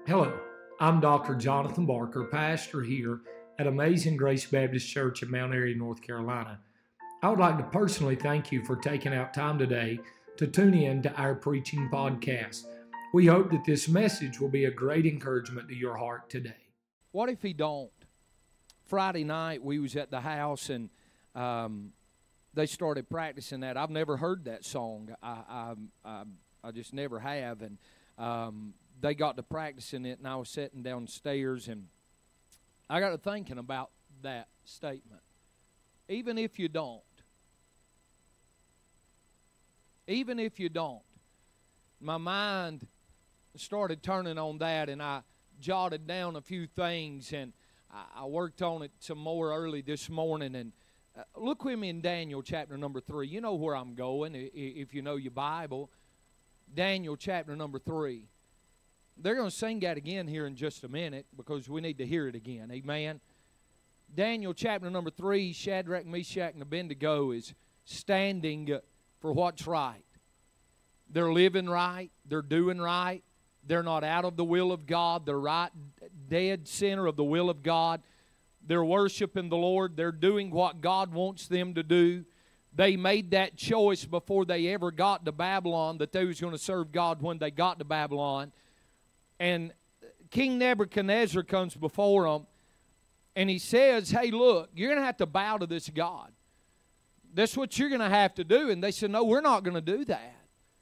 Hello, I'm Dr. Jonathan Barker, pastor here at Amazing Grace Baptist Church in Mount Airy, North Carolina. I would like to personally thank you for taking out time today to tune in to our preaching podcast. We hope that this message will be a great encouragement to your heart today. What if he don't? Friday night we was at the house and they started practicing that. I've never heard that song. I just never have. And they got to practicing it, and I was sitting downstairs, and I got to thinking about that statement. Even if you don't. Even if you don't. My mind started turning on that, and I jotted down a few things, and I worked on it some more early this morning. And look with me in Daniel chapter number 3. You know where I'm going if you know your Bible. Daniel chapter number 3. They're going to sing that again here in just a minute because we need to hear it again. Amen. Daniel chapter number 3, Shadrach, Meshach, and Abednego is standing for what's right. They're living right. They're doing right. They're not out of the will of God. They're right dead center of the will of God. They're worshiping the Lord. They're doing what God wants them to do. They made that choice before they ever got to Babylon that they was going to serve God when they got to Babylon. And King Nebuchadnezzar comes before them, and he says, hey, look, you're going to have to bow to this God. That's what you're going to have to do. And they said, no, we're not going to do that.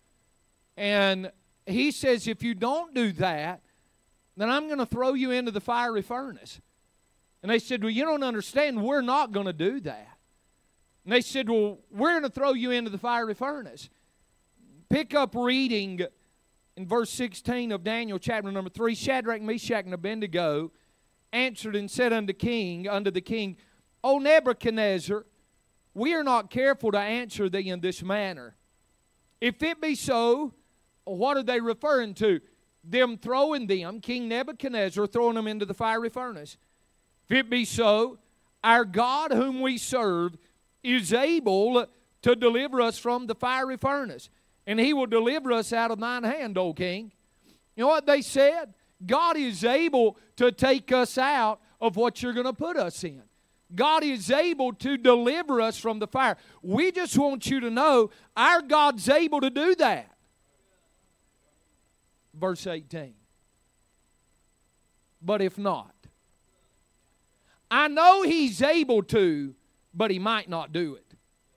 And he says, if you don't do that, then I'm going to throw you into the fiery furnace. And they said, well, you don't understand, we're not going to do that. And they said, well, we're going to throw you into the fiery furnace. Pick up reading in verse 16 of Daniel chapter number 3. Shadrach, Meshach, and Abednego answered and said unto the king, O Nebuchadnezzar, we are not careful to answer thee in this manner. If it be so, what are they referring to? Them throwing them, King Nebuchadnezzar, throwing them into the fiery furnace. If it be so, our God whom we serve is able to deliver us from the fiery furnace, and he will deliver us out of thine hand, O king. You know what they said? God is able to take us out of what you're going to put us in. God is able to deliver us from the fire. We just want you to know our God's able to do that. Verse 18. But if not, I know he's able to, but he might not do it.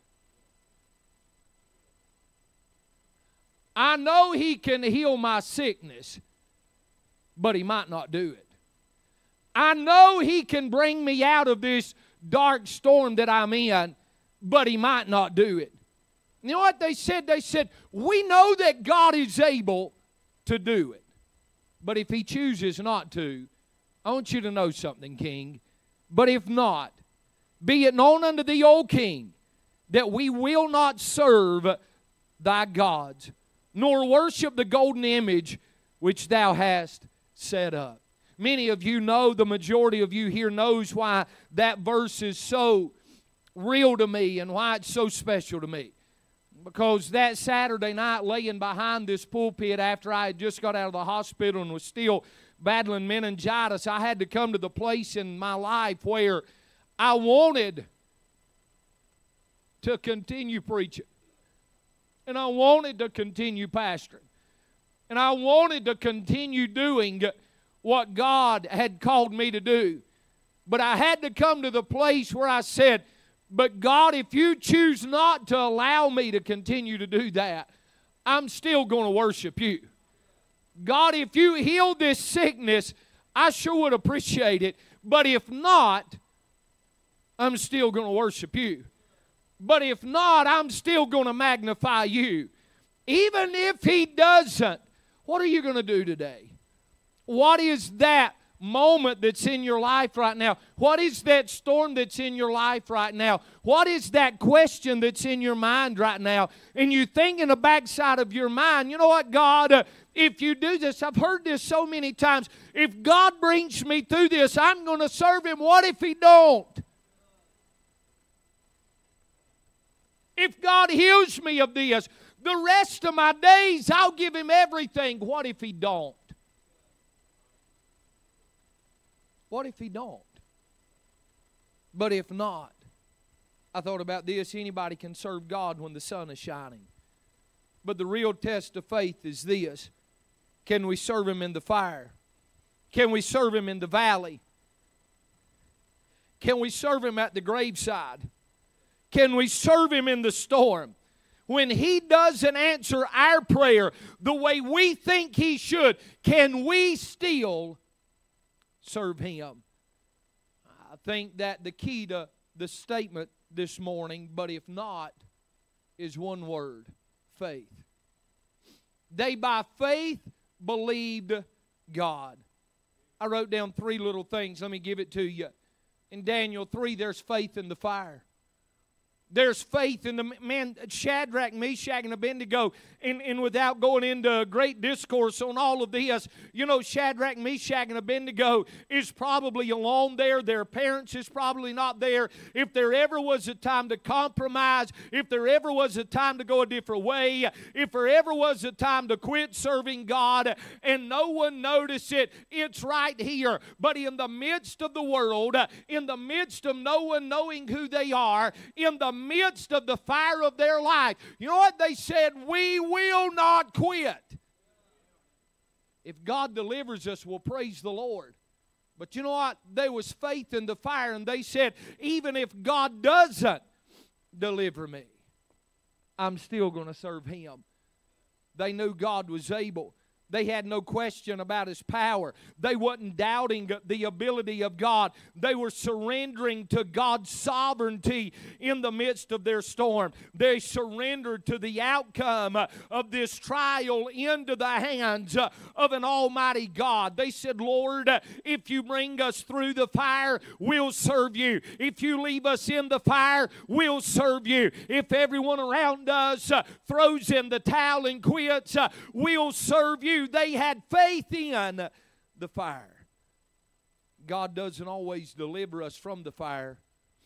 I know he can heal my sickness, but he might not do it. I know he can bring me out of this dark storm that I'm in, but he might not do it. You know what they said? They said, we know that God is able to do it. But if he chooses not to, I want you to know something, king. But if not, be it known unto thee, O king, that we will not serve thy gods, nor worship the golden image which thou hast set up. Many of you know, the majority of you here knows why that verse is so real to me and why it's so special to me. Because that Saturday night, laying behind this pulpit after I had just got out of the hospital and was still battling meningitis, I had to come to the place in my life where I wanted to continue preaching. And I wanted to continue pastoring. And I wanted to continue doing what God had called me to do. But I had to come to the place where I said, but God, if you choose not to allow me to continue to do that, I'm still going to worship you. God, if you heal this sickness, I sure would appreciate it. But if not, I'm still going to worship you. But if not, I'm still going to magnify you. Even if he doesn't, what are you going to do today? What is that moment that's in your life right now? What is that storm that's in your life right now? What is that question that's in your mind right now? And you think in the backside of your mind, you know what, God, if you do this, I've heard this so many times, if God brings me through this, I'm going to serve him. What if he don't? If God heals me of this, the rest of my days, I'll give him everything. What if he don't? What if He don't? But if not, I thought about this. Anybody can serve God when the sun is shining. But the real test of faith is this. Can we serve Him in the fire? Can we serve Him in the valley? Can we serve Him at the graveside? Can we serve Him in the storm? When He doesn't answer our prayer the way we think He should, can we still serve Him? I think that the key to the statement this morning, but if not, is one word: faith. They by faith believed God. I wrote down 3 little things. Let me give it to you. In Daniel 3, there's faith in the fire. There's faith in the man, Shadrach, Meshach, and Abednego. And without going into a great discourse on all of this, you know, Shadrach, Meshach, and Abednego is probably alone there. Their parents is probably not there. If there ever was a time to compromise, if there ever was a time to go a different way, if there ever was a time to quit serving God and no one noticed it, it's right here. But in the midst of the world, in the midst of no one knowing who they are, in the midst of the fire of their life, you know what they said? We will not quit. If God delivers us, we'll praise the Lord. But you know what? There was faith in the fire, and they said, even if God doesn't deliver me, I'm still going to serve Him. They knew God was able. They had no question about His power. They wasn't doubting the ability of God. They were surrendering to God's sovereignty in the midst of their storm. They surrendered to the outcome of this trial into the hands of an almighty God. They said, Lord, if you bring us through the fire, we'll serve you. If you leave us in the fire, we'll serve you. If everyone around us throws in the towel and quits, we'll serve you. They had faith in the fire. God doesn't always deliver us from the fire.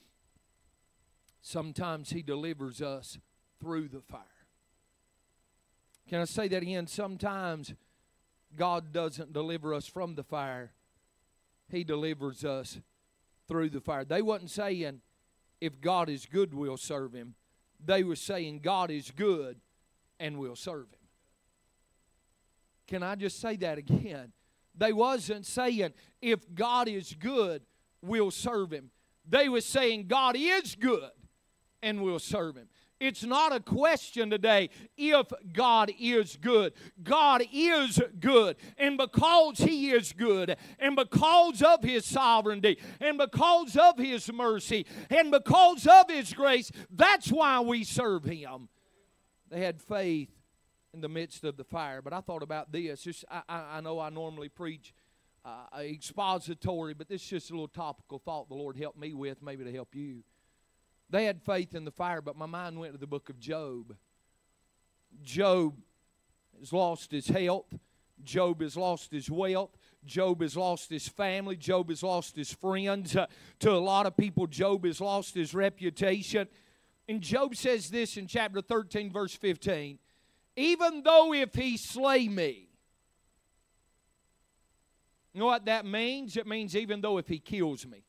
Sometimes He delivers us through the fire. Can I say that again? Sometimes God doesn't deliver us from the fire. He delivers us through the fire. They wasn't saying, if God is good, we'll serve Him. They were saying, God is good and we'll serve Him. Can I just say that again? They wasn't saying, if God is good, we'll serve Him. They were saying, God is good and we'll serve Him. It's not a question today if God is good. God is good. And because He is good, and because of His sovereignty, and because of His mercy, and because of His grace, that's why we serve Him. They had faith in the midst of the fire. But I thought about this. I know I normally preach expository, but this is just a little topical thought the Lord helped me with, maybe to help you. They had faith in the fire, but my mind went to the book of Job. Job has lost his health. Job has lost his wealth. Job has lost his family. Job has lost his friends. To a lot of people, Job has lost his reputation. And Job says this in chapter 13, verse 15. Even though if He slay me. You know what that means? It means even though if He kills me.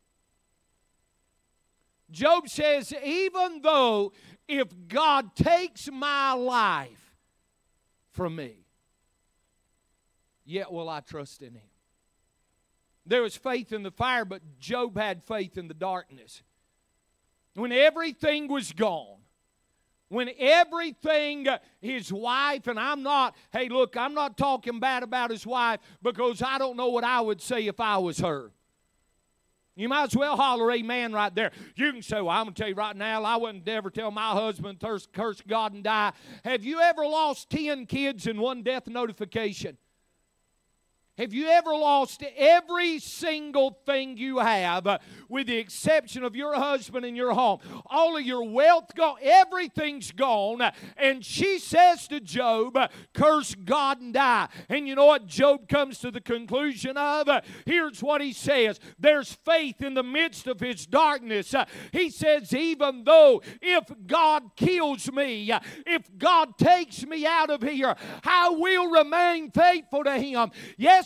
Job says, even though if God takes my life from me, yet will I trust in Him. There was faith in the fire, but Job had faith in the darkness. When everything was gone, when everything, his wife, and I'm not talking bad about his wife because I don't know what I would say if I was her. You might as well holler amen right there. You can say, well, I'm going to tell you right now, I wouldn't ever tell my husband to curse God and die. Have you ever lost 10 kids in one death notification? Have you ever lost every single thing you have, with the exception of your husband and your home? All of your wealth gone, everything's gone. And she says to Job, curse God and die. And you know what Job comes to the conclusion of? Here's what he says. There's faith in the midst of his darkness. He says, even though if God kills me, if God takes me out of here, I will remain faithful to Him. Yes,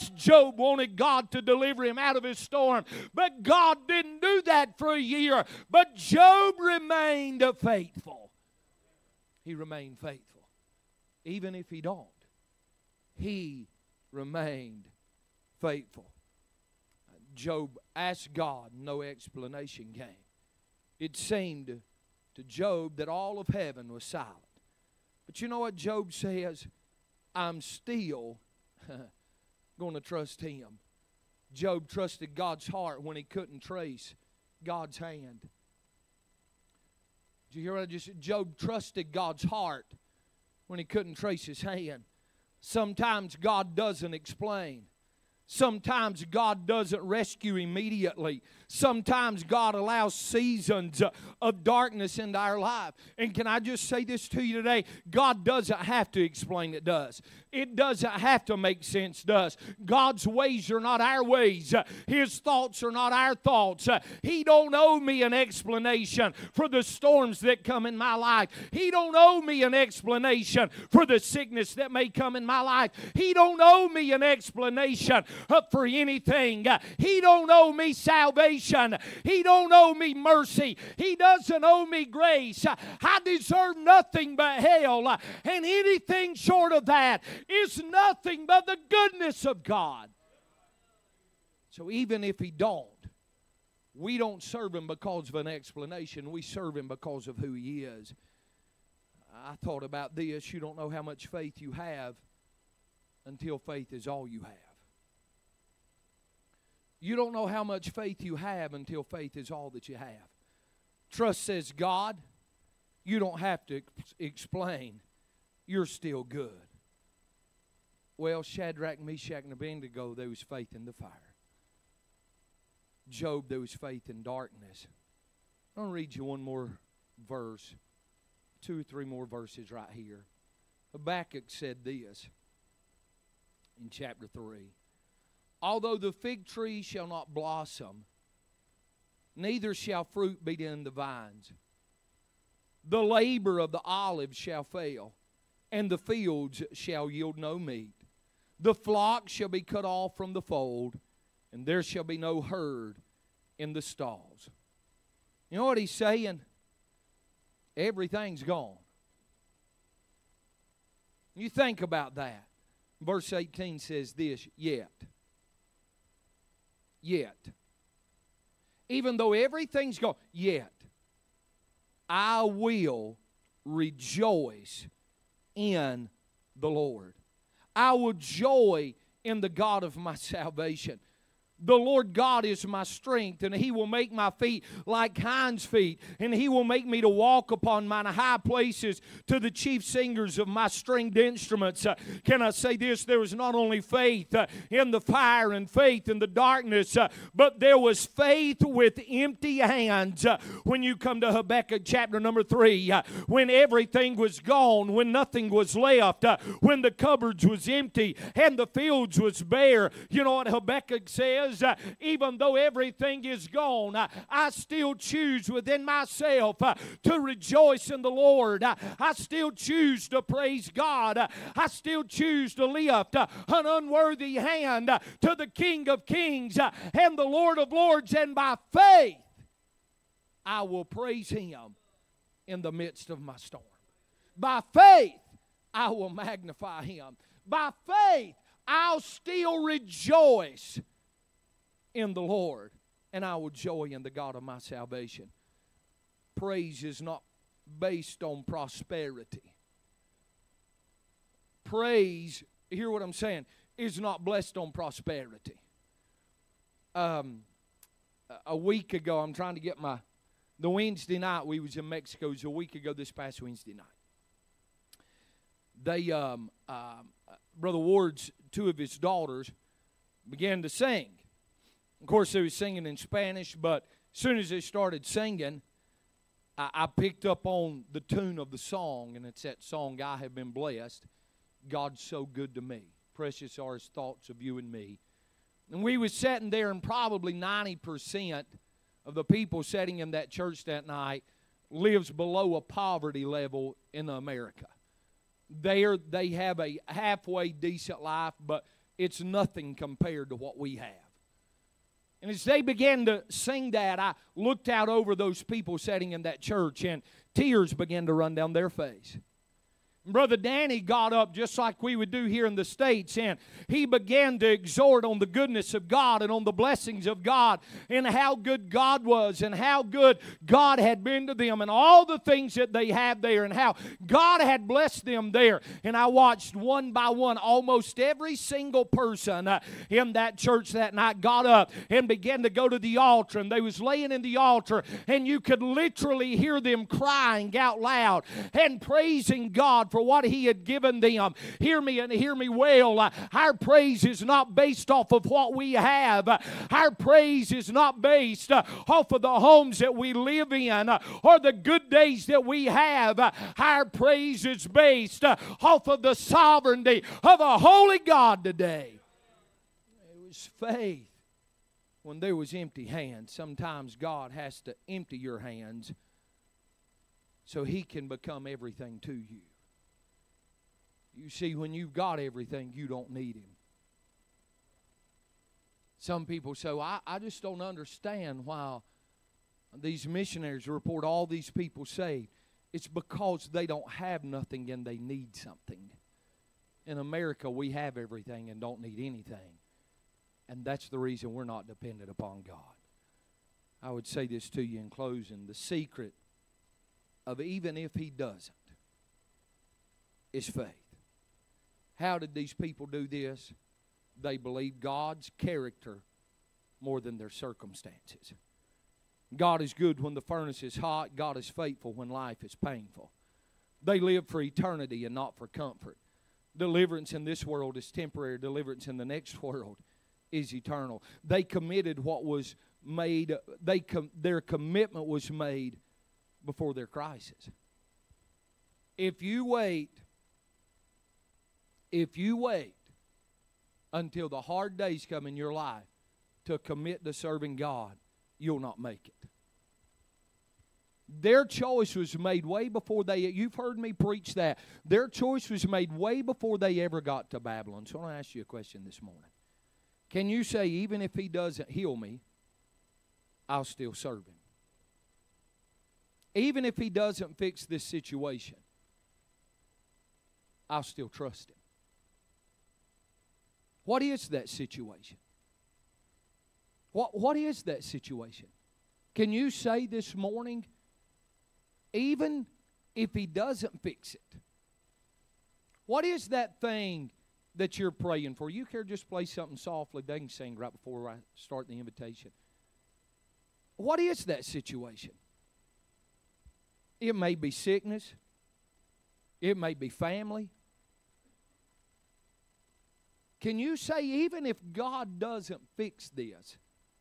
yes, Job wanted God to deliver him out of his storm, but God didn't do that for a year. But Job remained faithful. He remained faithful. Even if he don't, he remained faithful. Job asked God, no explanation came. It seemed to Job that all of heaven was silent. But you know what Job says? I'm still going to trust him. Job trusted God's heart when he couldn't trace God's hand. Did you hear what I just said? Job trusted God's heart when he couldn't trace his hand. Sometimes God doesn't explain. Sometimes God doesn't rescue immediately. Sometimes God allows seasons of darkness into our life. And can I just say this to you today? God doesn't have to explain it does. It doesn't have to make sense does. God's ways are not our ways. His thoughts are not our thoughts. He don't owe me an explanation for the storms that come in my life. He don't owe me an explanation for the sickness that may come in my life. He don't owe me an explanation for anything. He don't owe me salvation. He don't owe me mercy. He doesn't owe me grace. I deserve nothing but hell, and anything short of that is nothing but the goodness of God. So even if he don't, we don't serve him because of an explanation. We serve him because of who he is. I thought about this. You don't know how much faith you have until faith is all you have. You don't know how much faith you have until faith is all that you have. Trust says, God, you don't have to explain. You're still good. Well, Shadrach, Meshach, and Abednego, there was faith in the fire. Job, there was faith in darkness. I'm going to read you one more verse. 2 or 3 more verses right here. Habakkuk said this in chapter 3. Although the fig tree shall not blossom, neither shall fruit be in the vines, the labor of the olive shall fail, and the fields shall yield no meat. The flock shall be cut off from the fold, and there shall be no herd in the stalls. You know what he's saying? Everything's gone. You think about that. Verse 18 says this, yet. Even though everything's gone, yet I will rejoice in the Lord. I will joy in the God of my salvation. The Lord God is my strength, and He will make my feet like hinds' feet, and He will make me to walk upon mine high places to the chief singers of my stringed instruments. Can I say this? There was not only faith in the fire and faith in the darkness, but there was faith with empty hands. When you come to Habakkuk chapter number 3, when everything was gone, when nothing was left, when the cupboards was empty and the fields was bare, you know what Habakkuk says? Even though everything is gone, I still choose within myself to rejoice in the Lord. I still choose to praise God. I still choose to lift an unworthy hand to the King of Kings and the Lord of Lords, and by faith I will praise Him in the midst of my storm. By faith I will magnify Him. By faith I'll still rejoice in the Lord, and I will joy in the God of my salvation. Praise is not based on prosperity. Praise, hear what I'm saying, is not blessed on prosperity. A week ago, I'm trying to get the Wednesday night we was in Mexico. It was a week ago this past Wednesday night. They, Brother Ward's 2 of his daughters began to sing. Of course, they were singing in Spanish, but as soon as they started singing, I picked up on the tune of the song, and it's that song, I Have Been Blessed. God's so good to me. Precious are His thoughts of you and me. And we was sitting there, and probably 90% of the people sitting in that church that night lives below a poverty level in America. They have a halfway decent life, but it's nothing compared to what we have. And as they began to sing that, I looked out over those people sitting in that church, and tears began to run down their face. Brother Danny got up just like we would do here in the States, and he began to exhort on the goodness of God and on the blessings of God and how good God was and how good God had been to them and all the things that they had there and how God had blessed them there. And I watched one by one almost every single person in that church that night got up and began to go to the altar, and they was laying in the altar, and you could literally hear them crying out loud and praising God for what He had given them. Hear me and hear me well. Our praise is not based off of what we have. Our praise is not based off of the homes that we live in or the good days that we have. Our praise is based off of the sovereignty of a holy God today. It was faith when there was empty hands. Sometimes God has to empty your hands so He can become everything to you. You see, when you've got everything, you don't need Him. Some people say, I just don't understand why these missionaries report all these people saved. It's because they don't have nothing and they need something. In America, we have everything and don't need anything. And that's the reason we're not dependent upon God. I would say this to you in closing. The secret of even if He doesn't is faith. How did these people do this? They believed God's character more than their circumstances. God is good when the furnace is hot. God is faithful when life is painful. They live for eternity and not for comfort. Deliverance in this world is temporary. Deliverance in the next world is eternal. They committed what was made. Their commitment was made before their crisis. If you wait until the hard days come in your life to commit to serving God, you'll not make it. Their choice was made way before you've heard me preach that. Their choice was made way before they ever got to Babylon. So I want to ask you a question this morning. Can you say, even if He doesn't heal me, I'll still serve Him? Even if He doesn't fix this situation, I'll still trust Him. What is that situation? What is that situation? Can you say this morning, even if He doesn't fix it? What is that thing that you're praying for? You care just play something softly. They can sing right before I start the invitation. What is that situation? It may be sickness. It may be family. Can you say, even if God doesn't fix this,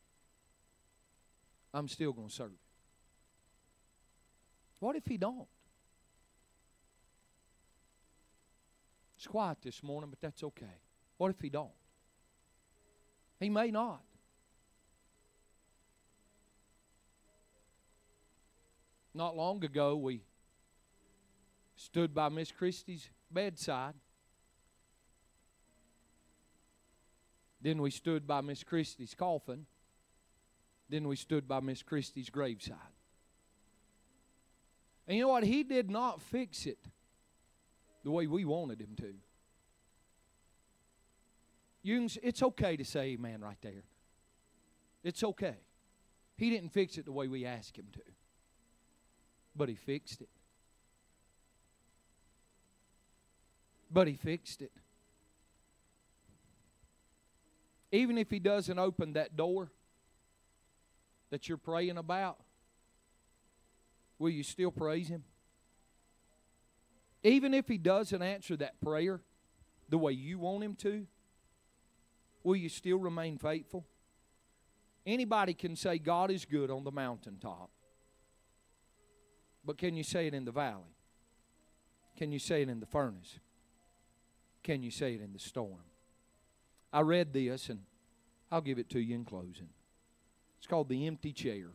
I'm still going to serve Him? What if He don't? It's quiet this morning, but that's okay. What if He don't? He may not. Not long ago, we stood by Miss Christie's bedside. Then we stood by Miss Christie's coffin. Then we stood by Miss Christie's graveside. And you know what? He did not fix it the way we wanted Him to. It's okay to say amen right there. It's okay. He didn't fix it the way we asked Him to. But He fixed it. But He fixed it. Even if He doesn't open that door that you're praying about, will you still praise Him? Even if He doesn't answer that prayer the way you want Him to, will you still remain faithful? Anybody can say God is good on the mountaintop. But can you say it in the valley? Can you say it in the furnace? Can you say it in the storm? I read this, and I'll give it to you in closing. It's called The Empty Chair.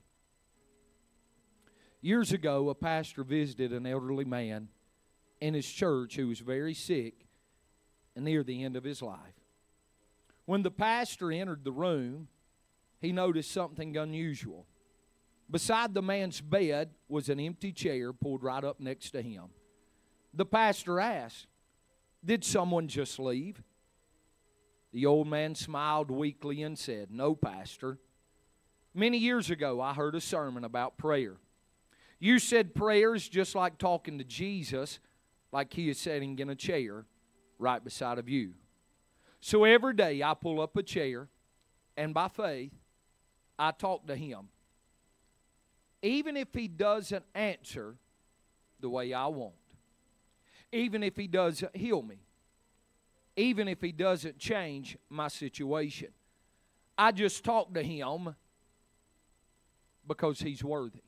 Years ago, a pastor visited an elderly man in his church who was very sick and near the end of his life. When the pastor entered the room, he noticed something unusual. Beside the man's bed was an empty chair pulled right up next to him. The pastor asked, "Did someone just leave?" The old man smiled weakly and said, "No, Pastor. Many years ago, I heard a sermon about prayer. You said prayer is just like talking to Jesus, like He is sitting in a chair right beside of you. So every day I pull up a chair, and by faith, I talk to Him. Even if He doesn't answer the way I want. Even if He doesn't heal me. Even if He doesn't change my situation. I just talk to Him because He's worthy."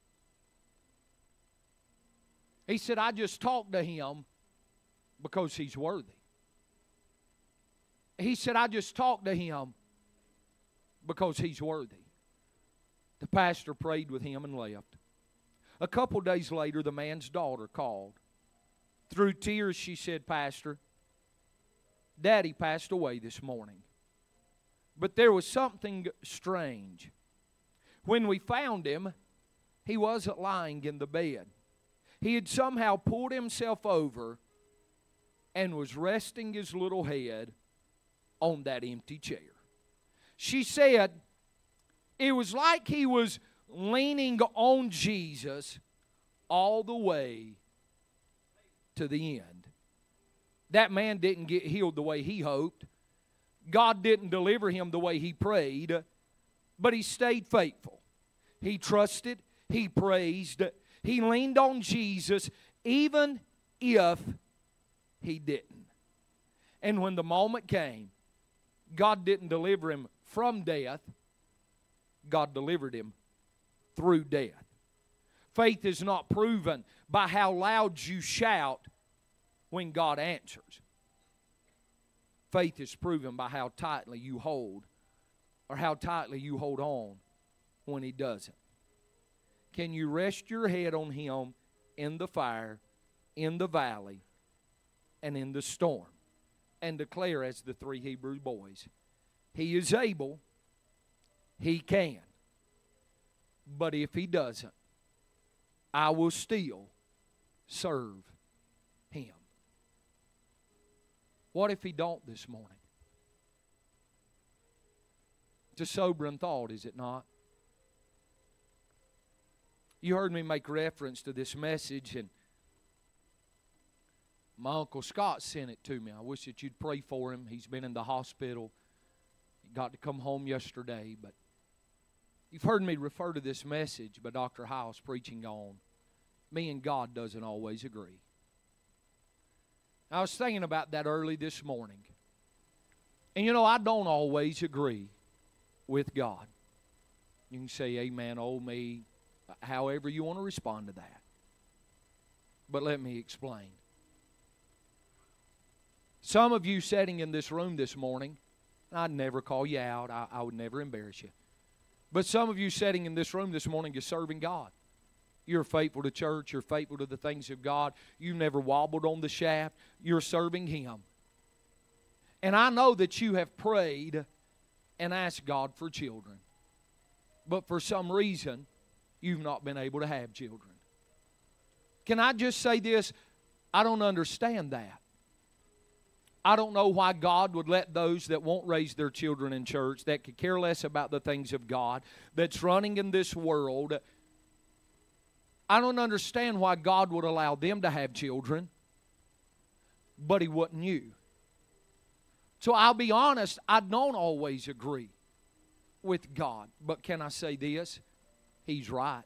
He said, "I just talk to Him because He's worthy." He said, "I just talk to Him because He's worthy." The pastor prayed with him and left. A couple days later, the man's daughter called. Through tears, she said, "Pastor, Daddy passed away this morning. But there was something strange. When we found him, he wasn't lying in the bed. He had somehow pulled himself over and was resting his little head on that empty chair." She said, it was like he was leaning on Jesus all the way to the end. That man didn't get healed the way he hoped. God didn't deliver him the way he prayed, but he stayed faithful. He trusted, he praised, he leaned on Jesus even if he didn't. And when the moment came, God didn't deliver him from death, God delivered him through death. Faith is not proven by how loud you shout when God answers. Faith is proven by how tightly you hold, or how tightly you hold on when He doesn't. Can you rest your head on Him in the fire, in the valley, and in the storm, and declare as the three Hebrew boys, He is able, He can. But if He doesn't, I will still serve Him. What if He don't this morning? It's a sobering thought, is it not? You heard me make reference to this message, and my Uncle Scott sent it to me. I wish that you'd pray for him. He's been in the hospital. He got to come home yesterday, but you've heard me refer to this message by Dr. House preaching on me and God doesn't always agree. I was thinking about that early this morning. And you know, I don't always agree with God. You can say amen, oh me, however you want to respond to that. But let me explain. Some of you sitting in this room this morning, I'd never call you out. I would never embarrass you. But some of you sitting in this room this morning, you're serving God. You're faithful to church. You're faithful to the things of God. You've never wobbled on the shaft. You're serving Him. And I know that you have prayed and asked God for children. But for some reason, you've not been able to have children. Can I just say this? I don't understand that. I don't know why God would let those that won't raise their children in church, that could care less about the things of God, that's running in this world, I don't understand why God would allow them to have children, but He wouldn't you. So I'll be honest, I don't always agree with God. But can I say this? He's right.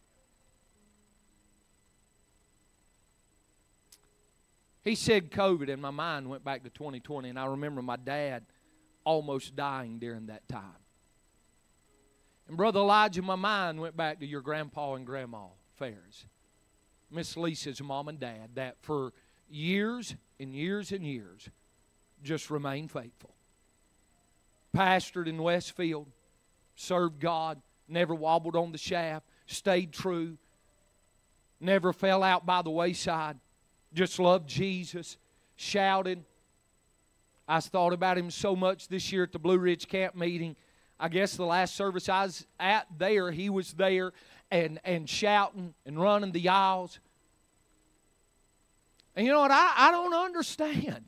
He said COVID, and my mind went back to 2020, and I remember my dad almost dying during that time. And Brother Elijah, my mind went back to your grandpa and grandma, Ferris, Miss Lisa's mom and dad, that for years and years and years just remained faithful. Pastored in Westfield, served God, never wobbled on the shaft, stayed true, never fell out by the wayside, just loved Jesus, shouted, I thought about him so much this year at the Blue Ridge Camp meeting. I guess the last service I was at there, he was there and shouting and running the aisles. And you know what? I don't understand.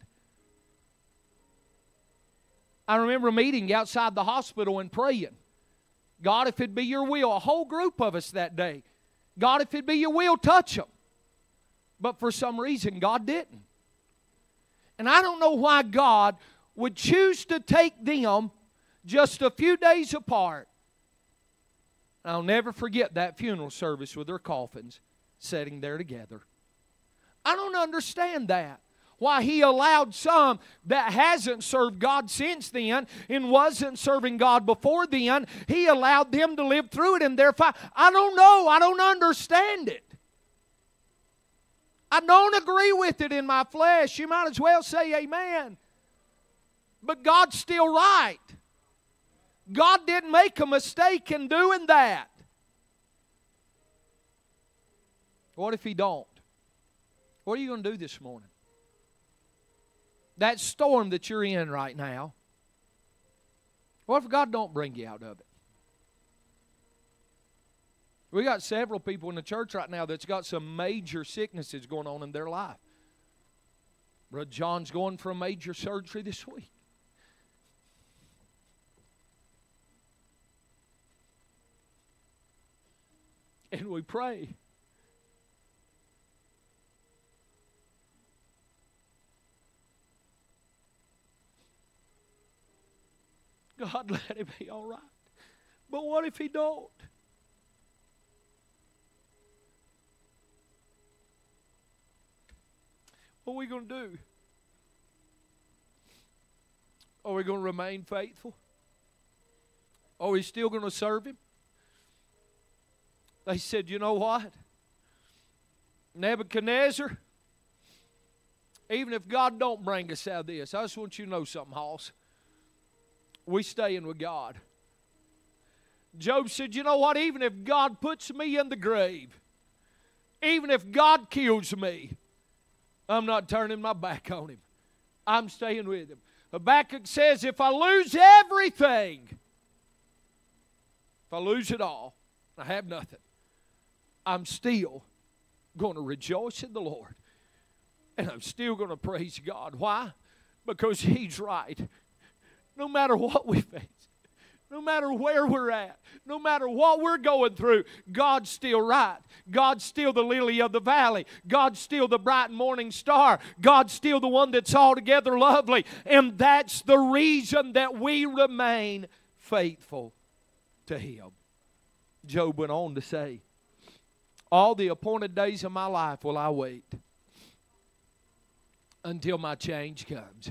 I remember meeting outside the hospital and praying, God, if it be your will, a whole group of us that day, God, if it be your will, touch them. But for some reason, God didn't. And I don't know why God would choose to take them just a few days apart. I'll never forget that funeral service with their coffins sitting there together. I don't understand that. Why He allowed some that hasn't served God since then and wasn't serving God before then, He allowed them to live through it in their fight. I don't know. I don't understand it. I don't agree with it in my flesh. You might as well say amen. But God's still right. God didn't make a mistake in doing that. What if He don't? What are you going to do this morning? That storm that you're in right now, what if God don't bring you out of it? We got several people in the church right now that's got some major sicknesses going on in their life. Brother John's going for a major surgery this week. And we pray. God, let it be all right. But what if He don't? What are we going to do? Are we going to remain faithful? Are we still going to serve Him? They said, you know what? Nebuchadnezzar, even if God don't bring us out of this, I just want you to know something, Hoss. We staying with God. Job said, you know what? Even if God puts me in the grave, even if God kills me, I'm not turning my back on Him. I'm staying with Him. Habakkuk says, if I lose everything, if I lose it all, I have nothing, I'm still going to rejoice in the Lord. And I'm still going to praise God. Why? Because He's right. No matter what we face, no matter where we're at, no matter what we're going through, God's still right. God's still the lily of the valley. God's still the bright morning star. God's still the one that's altogether lovely. And that's the reason that we remain faithful to Him. Job went on to say, all the appointed days of my life will I wait until my change comes.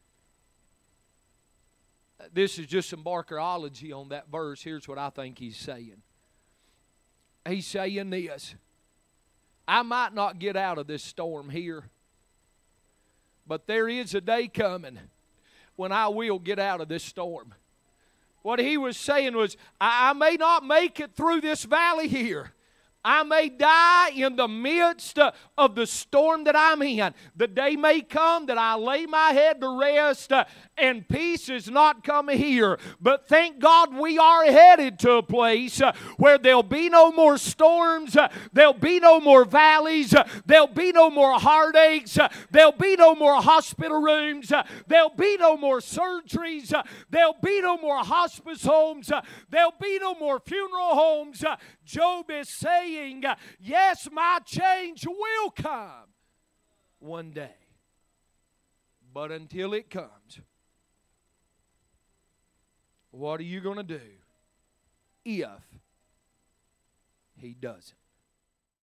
This is just some Barkerology on that verse. Here's what I think he's saying. He's saying this. I might not get out of this storm here, but there is a day coming when I will get out of this storm. What he was saying was, I may not make it through this valley here. I may die in the midst of the storm that I'm in. The day may come that I lay my head to rest and peace is not coming here. But thank God we are headed to a place where there'll be no more storms, there'll be no more valleys, there'll be no more heartaches, there'll be no more hospital rooms, there'll be no more surgeries, there'll be no more hospice homes, there'll be no more funeral homes. Job is saying, yes, my change will come one day. But until it comes, what are you going to do if He doesn't?